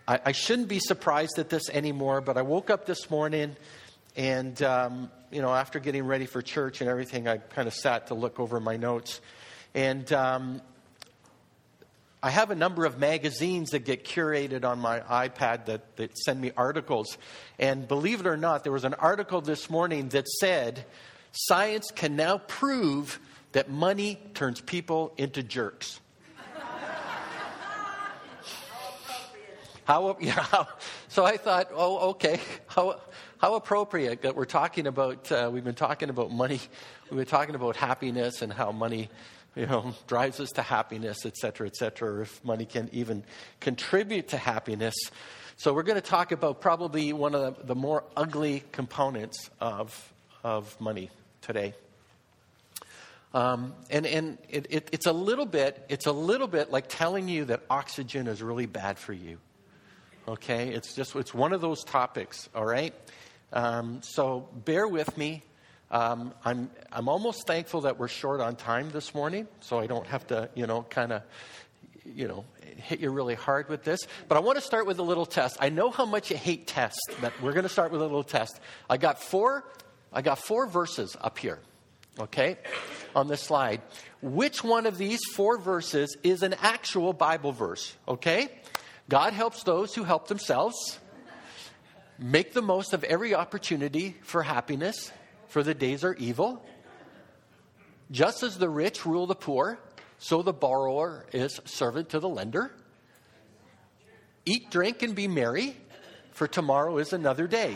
I shouldn't be surprised at this anymore, but I woke up this morning and, after getting ready for church and everything, I kind of sat to look over my notes. And I have a number of magazines that get curated on my iPad that send me articles. And believe it or not, there was an article this morning that said, science can now prove that money turns people into jerks. So I thought, okay, how appropriate that we're talking about, we've been talking about money, we've been talking about happiness and how money, drives us to happiness, et cetera, or if money can even contribute to happiness. So we're going to talk about probably one of the more ugly components of money today. It's a little bit like telling you that oxygen is really bad for you. Okay, it's one of those topics. All right, so bear with me. I'm almost thankful that we're short on time this morning, so I don't have to hit you really hard with this. But I want to start with a little test. I know how much you hate tests, but we're going to start with a little test. I got four verses up here. Okay, on this slide. Which one of these 4 verses is an actual Bible verse? Okay. God helps those who help themselves. Make the most of every opportunity for happiness, for the days are evil. Just as the rich rule the poor, so the borrower is servant to the lender. Eat, drink, and be merry, for tomorrow is another day.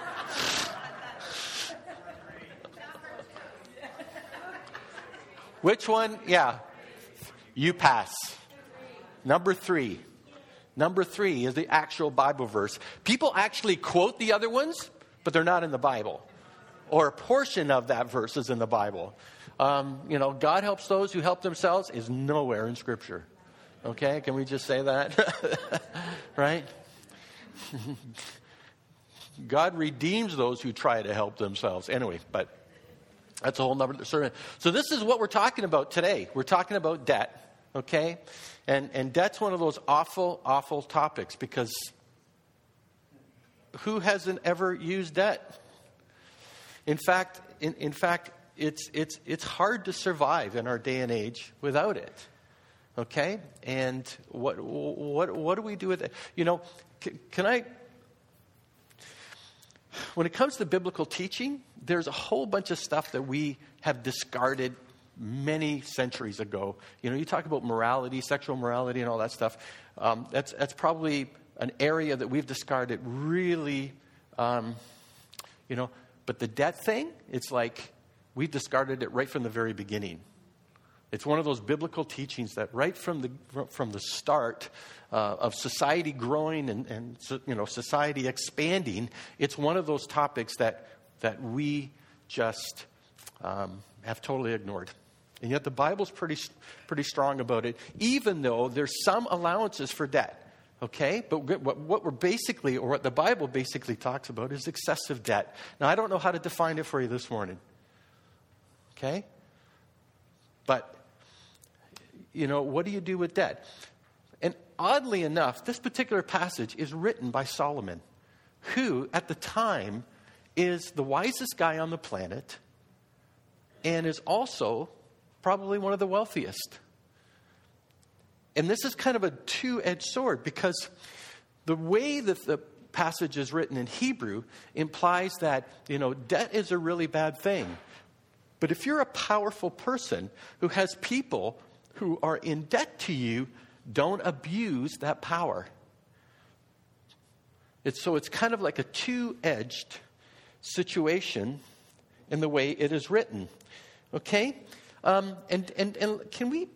Which one? Yeah, you pass. Number 3. Number 3 is the actual Bible verse. People actually quote the other ones, but they're not in the Bible. Or a portion of that verse is in the Bible. God helps those who help themselves is nowhere in Scripture. Okay, can we just say that? Right? God redeems those who try to help themselves. Anyway, but that's a whole nother sermon. So this is what we're talking about today. We're talking about debt. Okay? And debt's one of those awful, awful topics because who hasn't ever used debt? In fact, it's hard to survive in our day and age without it. Okay? And what do we do with it? When it comes to biblical teaching, there's a whole bunch of stuff that we have discarded many centuries ago. You talk about morality, sexual morality, and all that stuff. That's probably an area that we've discarded really, But the debt thing, it's like we've discarded it right from the very beginning. It's one of those biblical teachings that right from the start of society growing and society expanding, it's one of those topics that we just have totally ignored. And yet the Bible's pretty strong about it, even though there's some allowances for debt. Okay? But what the Bible basically talks about is excessive debt. Now, I don't know how to define it for you this morning. Okay? But, what do you do with debt? And oddly enough, this particular passage is written by Solomon, who, at the time, is the wisest guy on the planet and is also probably one of the wealthiest. And this is kind of a two-edged sword because the way that the passage is written in Hebrew implies that, debt is a really bad thing. But if you're a powerful person who has people who are in debt to you, don't abuse that power. It's kind of like a two-edged situation in the way it is written. Okay? And can we...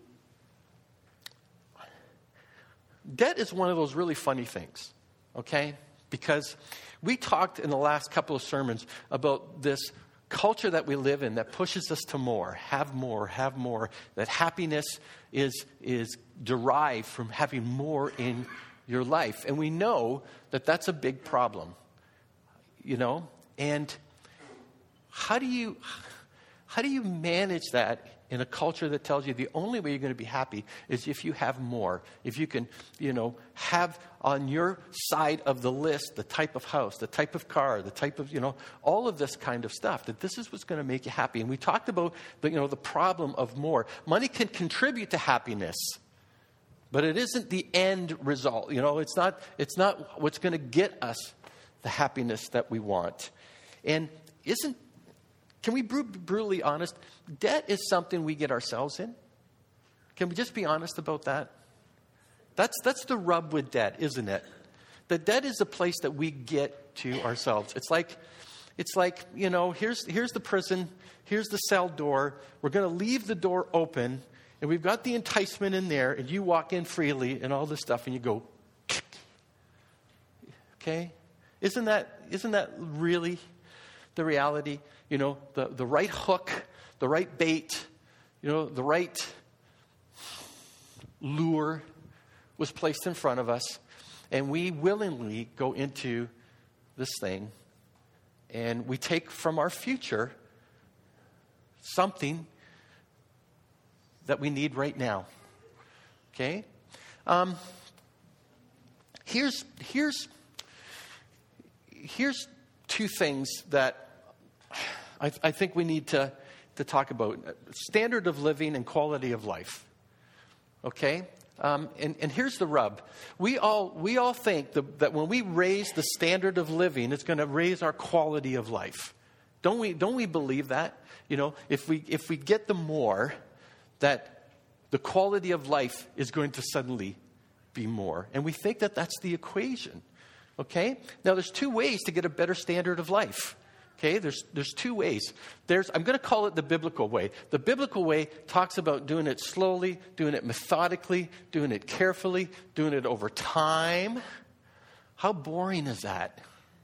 Debt is one of those really funny things, okay? Because we talked in the last couple of sermons about this culture that we live in that pushes us to more, that happiness is derived from having more in your life. And we know that that's a big problem, and how do you manage that in a culture that tells you the only way you're going to be happy is if you have more. If you can, have on your side of the list the type of house, the type of car, the type of, all of this kind of stuff, that this is what's going to make you happy. And we talked about the problem of more. Money can contribute to happiness, but it isn't the end result. It's not what's going to get us the happiness that we want. And can we be brutally honest? Debt is something we get ourselves in. Can we just be honest about that? That's the rub with debt, isn't it? The debt is a place that we get to ourselves. It's like, here's the prison, here's the cell door. We're going to leave the door open, and we've got the enticement in there, and you walk in freely and all this stuff, and you go, okay? Isn't that really the reality? The right hook, the right bait, the right lure was placed in front of us, and we willingly go into this thing, and we take from our future something that we need right now. Okay? Here's two things that I think we need to talk about. Standard of living and quality of life. Okay? And here's the rub. We all think that when we raise the standard of living, it's going to raise our quality of life. Don't we believe that? If we get the more, that the quality of life is going to suddenly be more. And we think that that's the equation. Okay? Now there's two ways to get a better standard of life. Okay, there's two ways. I'm going to call it the biblical way. The biblical way talks about doing it slowly, doing it methodically, doing it carefully, doing it over time. How boring is that?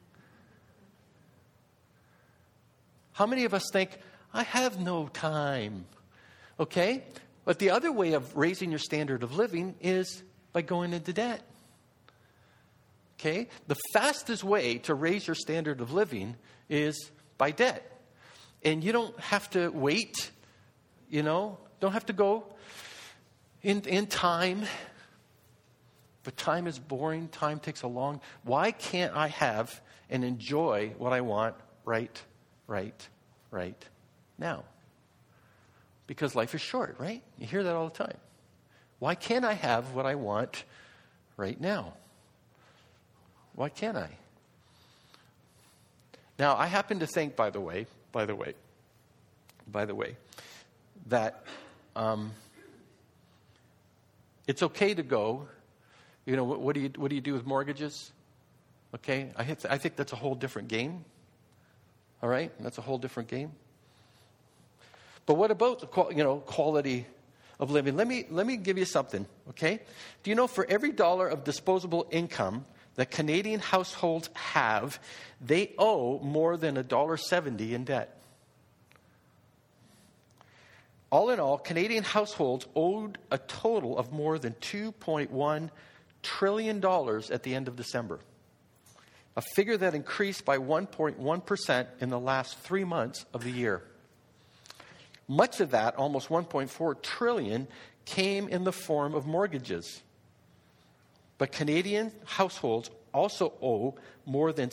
How many of us think, I have no time? Okay? But the other way of raising your standard of living is by going into debt. Okay? The fastest way to raise your standard of living is by debt. And you don't have to wait, don't have to go in time. But time is boring. Time takes a long. Why can't I have and enjoy what I want right now? Because life is short, right? You hear that all the time. Why can't I have what I want right now? Why can't I? Now, I happen to think, by the way, that it's okay to go. What do you do with mortgages? Okay, I think that's a whole different game. All right, that's a whole different game. But what about the quality of living? Let me give you something. Okay, do you know for every dollar of disposable income that Canadian households have, they owe more than $1.70 in debt. All in all, Canadian households owed a total of more than $2.1 trillion at the end of December, a figure that increased by 1.1% in the last 3 months of the year. Much of that, almost $1.4 trillion, came in the form of mortgages. But Canadian households also owe more than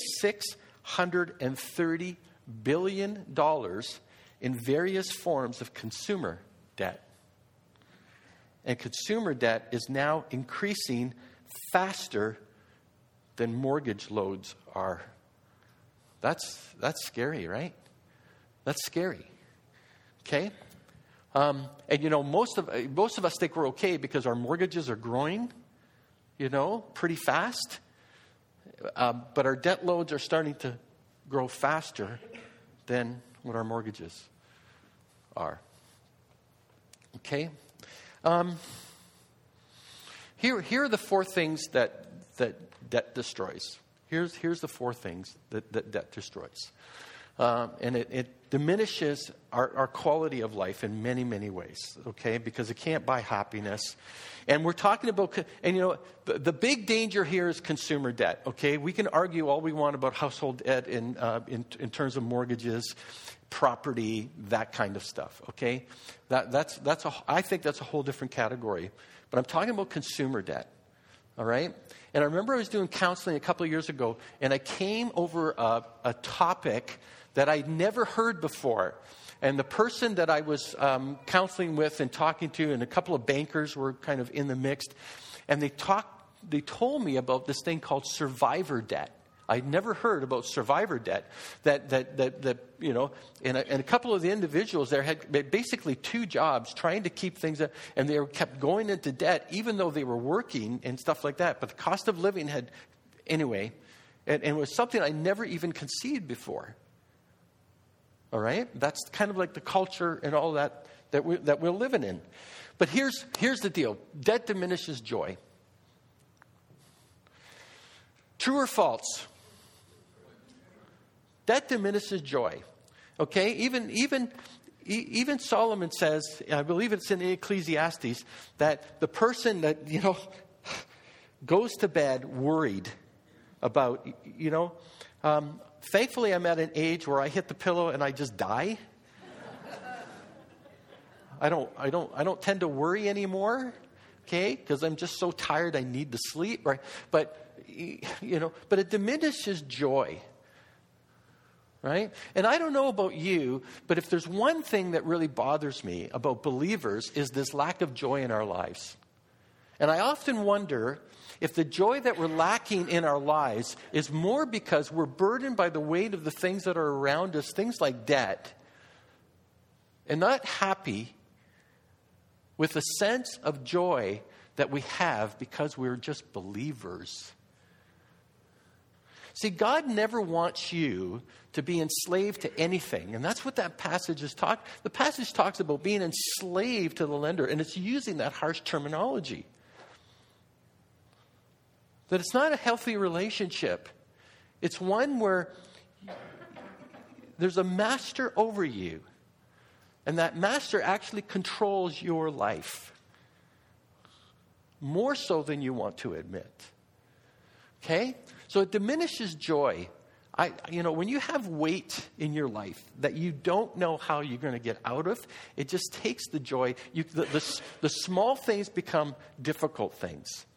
$630 billion in various forms of consumer debt. And consumer debt is now increasing faster than mortgage loads are. That's scary, right? That's scary. Okay? And most of us think we're okay because our mortgages are growing, pretty fast. But our debt loads are starting to grow faster than what our mortgages are. Okay? Here are the four things that debt destroys. Here's the four things that debt destroys. And it diminishes our quality of life in many, many ways, okay? Because it can't buy happiness. And we're talking about, the big danger here is consumer debt, okay? We can argue all we want about household debt in terms of mortgages, property, that kind of stuff, okay? I think that's a whole different category. But I'm talking about consumer debt, all right? And I remember I was doing counseling a couple of years ago, and I came over a topic that I'd never heard before. And the person that I was counseling with and talking to, and a couple of bankers were kind of in the mix, and they told me about this thing called survivor debt. I'd never heard about survivor debt. That you know, and a couple of the individuals there had basically two jobs trying to keep things up, and they kept going into debt even though they were working and stuff like that. But the cost of living had, anyway, and it was something I never even conceived before. All right, that's kind of like the culture and all that we're living in. But here's the deal: debt diminishes joy. True or false? Debt diminishes joy. Okay? Even Solomon says, I believe it's in Ecclesiastes, that the person that, you know, goes to bed worried about, you know, thankfully I'm at an age where I hit the pillow and I just die. I don't tend to worry anymore, okay? Because I'm just so tired I need to sleep, right? But, you know, but it diminishes joy. Right? And I don't know about you, but if there's one thing that really bothers me about believers is this lack of joy in our lives. And I often wonder if the joy that we're lacking in our lives is more because we're burdened by the weight of the things that are around us, things like debt, and not happy with the sense of joy that we have because we're just believers. See, God never wants you to be enslaved to anything. And that's what that passage is talking. The passage talks about being enslaved to the lender. And it's using that harsh terminology. That it's not a healthy relationship. It's one where there's a master over you. And that master actually controls your life. More so than you want to admit. Okay? So it diminishes joy. When you have weight in your life that you don't know how you're going to get out of, it just takes the joy. The small things become difficult things.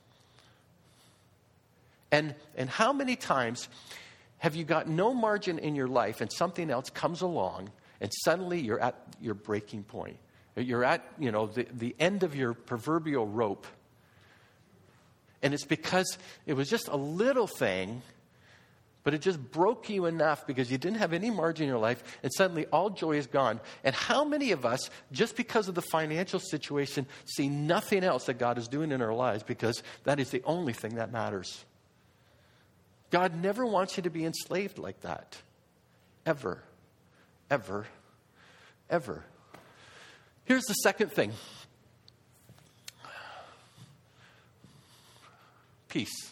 And how many times have you got no margin in your life and something else comes along and suddenly you're at your breaking point? You're at, the end of your proverbial rope. And it's because it was just a little thing, but it just broke you enough because you didn't have any margin in your life, and suddenly all joy is gone. And how many of us, just because of the financial situation, see nothing else that God is doing in our lives because that is the only thing that matters? God never wants you to be enslaved like that. Ever. Ever. Ever. Here's the second thing. Peace.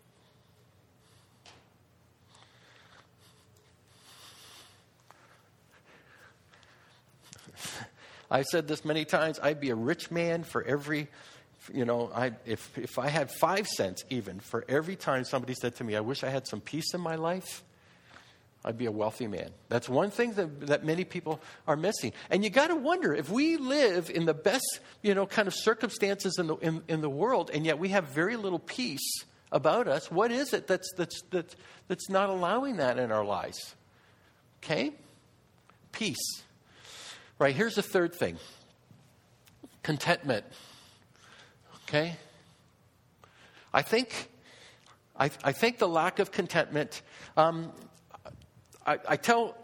I've said this many times. I'd be a rich man for every, if I had 5 cents even for every time somebody said to me, I wish I had some peace in my life, I'd be a wealthy man. That's one thing that many people are missing. And you got to wonder, if we live in the best, kind of circumstances in the world, and yet we have very little peace about us, what is it that's not allowing that in our lives? Okay? Peace. Right, here's the third thing. Contentment. Okay? I think the lack of contentment, have I told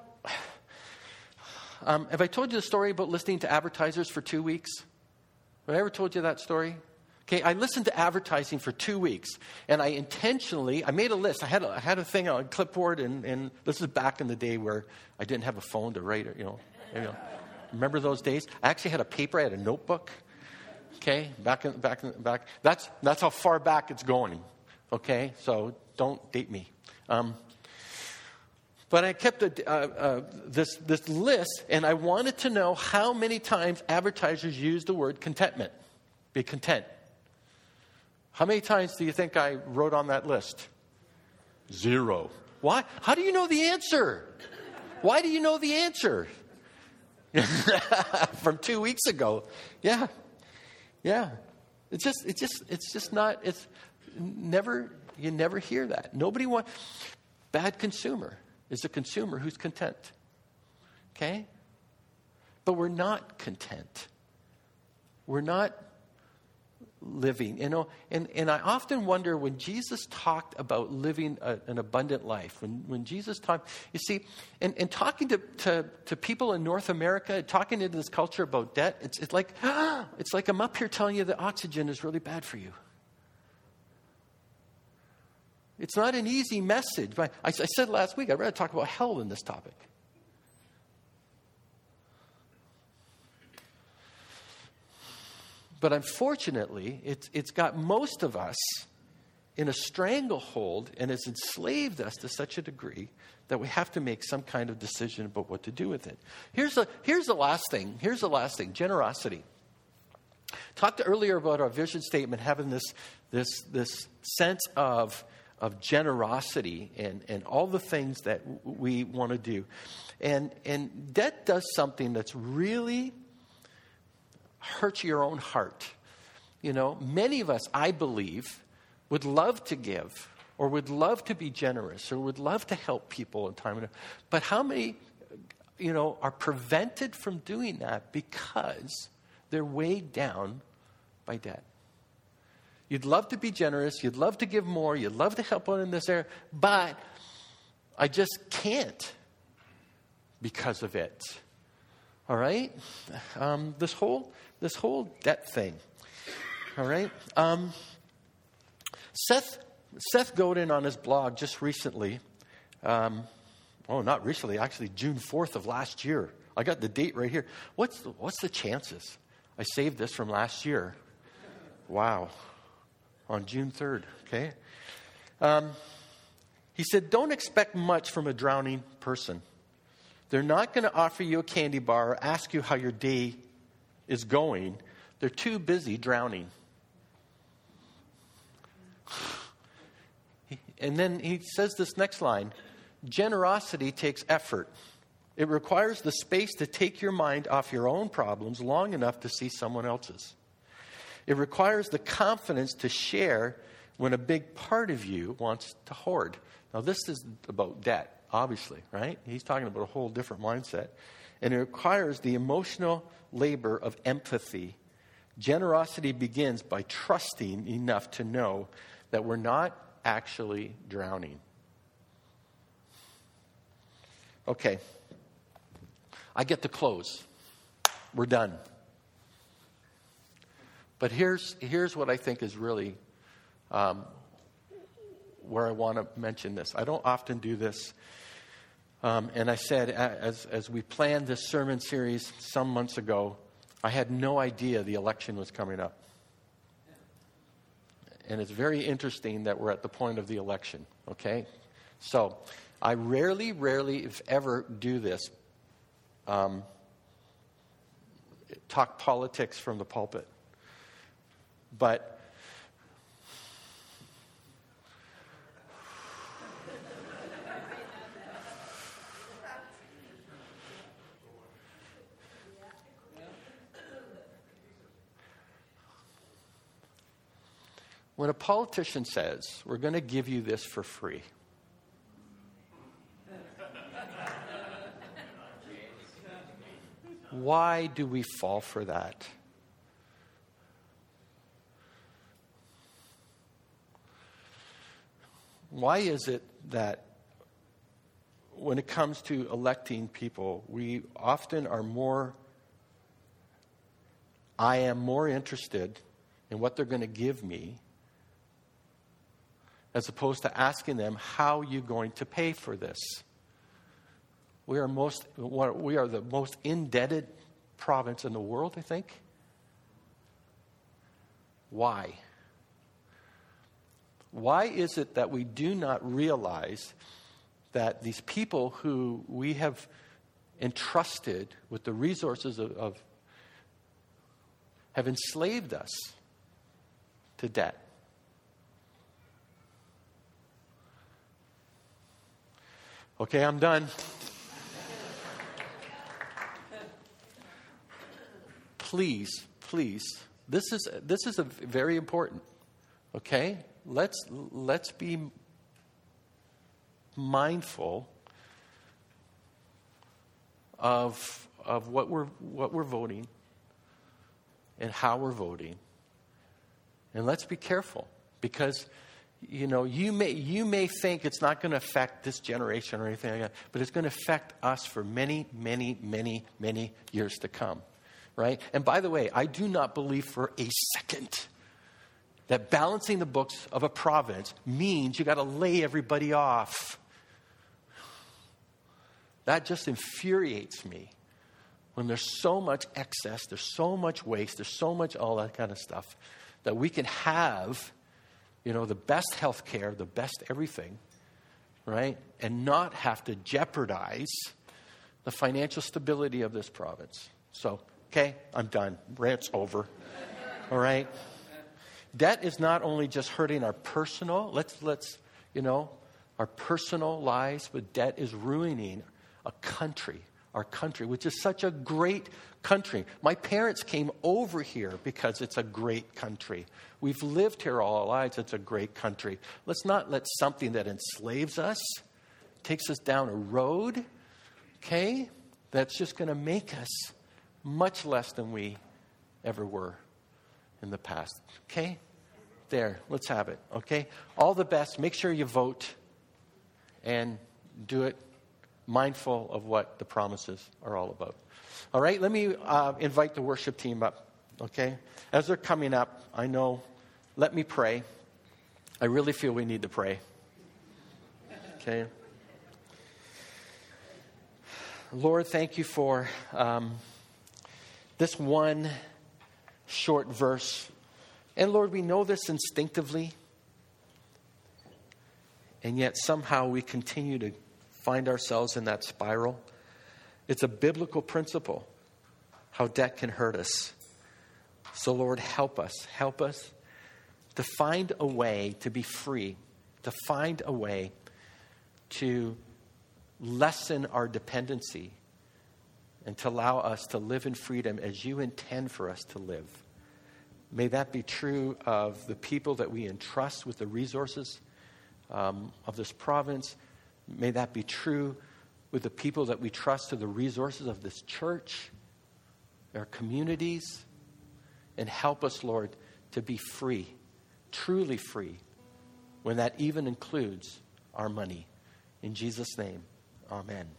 you the story about listening to advertisers for 2 weeks? Have I ever told you that story? Okay, I listened to advertising for 2 weeks, and I made a list. I had a thing on a clipboard, and this is back in the day where I didn't have a phone to write, Remember those days? I actually had a paper, I had a notebook. Okay, back. That's how far back it's going. Okay, so don't date me. But I kept this list, and I wanted to know how many times advertisers use the word contentment. Be content. How many times do you think I wrote on that list? 0. Why? How do you know the answer? Why do you know the answer? From 2 weeks ago. Yeah. Yeah. It's just not, you never hear that. Bad consumer is a consumer who's content. Okay? But we're not content. We're not living, and I often wonder when Jesus talked about living an abundant life, when Jesus talked, you see, and talking to people in North America, talking into this culture about debt, it's like I'm up here telling you that oxygen is really bad for you. It's not an easy message. I said last week, I'd rather talk about hell than this topic. But unfortunately, it's got most of us in a stranglehold and has enslaved us to such a degree that we have to make some kind of decision about what to do with it. Here's the last thing. Generosity. Talked earlier about our vision statement having this sense of generosity and all the things that we want to do. And debt does something that's really hurts your own heart. Many of us, I believe, would love to give or would love to be generous or would love to help people in time. But how many, are prevented from doing that because they're weighed down by debt? You'd love to be generous. You'd love to give more. You'd love to help out in this area. But I just can't because of it. All right? This whole debt thing. All right? Seth Godin on his blog just recently, not recently, actually June 4th of last year. I got the date right here. What's the chances? I saved this from last year. Wow. On June 3rd, okay? He said, don't expect much from a drowning person. They're not going to offer you a candy bar or ask you how your day is going. They're too busy drowning. And then he says this next line, generosity takes effort. It requires the space to take your mind off your own problems long enough to see someone else's. It requires the confidence to share when a big part of you wants to hoard. Now, this is about debt. Obviously, right? He's talking about a whole different mindset. And it requires the emotional labor of empathy. Generosity begins by trusting enough to know that we're not actually drowning. Okay. I get to close. We're done. But here's what I think is really where I want to mention this. I don't often do this. And I said, as we planned this sermon series some months ago, I had no idea the election was coming up. And it's very interesting that we're at the point of the election, okay? So, I rarely, if ever, do this. Talk politics from the pulpit. But when a politician says, we're going to give you this for free, why do we fall for that? Why is it that when it comes to electing people, we often are I am more interested in what they're going to give me as opposed to asking them, how are you going to pay for this? We are the most indebted province in the world, I think. Why? Why is it that we do not realize that these people who we have entrusted with the resources of have enslaved us to debt? Okay, I'm done. please, this is a very important. Okay, let's be mindful of what we're voting and how we're voting, and let's be careful, because you may think it's not going to affect this generation or anything like that, but it's going to affect us for many, many, many, many years to come, right? And by the way, I do not believe for a second that balancing the books of a province means you got to lay everybody off. That just infuriates me when there's so much excess, there's so much waste, there's so much all that kind of stuff, that we can have, the best health care, the best everything, right? And not have to jeopardize the financial stability of this province. So, okay, I'm done. Rant's over. All right? Debt is not only just hurting our personal, our personal lives, but debt is ruining our country, which is such a great country. My parents came over here because it's a great country. We've lived here all our lives. It's a great country. Let's not let something that enslaves us, takes us down a road, okay, that's just going to make us much less than we ever were in the past. Okay? There, let's have it. Okay? All the best. Make sure you vote and do it mindful of what the promises are all about. All right, let me invite the worship team up. Okay? As they're coming up, let me pray. I really feel we need to pray. Okay? Lord, thank you for this one short verse. And Lord, we know this instinctively. And yet somehow we continue to find ourselves in that spiral. It's a biblical principle, how debt can hurt us. So Lord, help us to find a way to be free, to find a way to lessen our dependency and to allow us to live in freedom as you intend for us to live. May that be true of the people that we entrust with the resources of this province. May that be true with the people that we trust to the resources of this church, our communities. And help us, Lord, to be free, truly free, when that even includes our money. In Jesus' name, amen.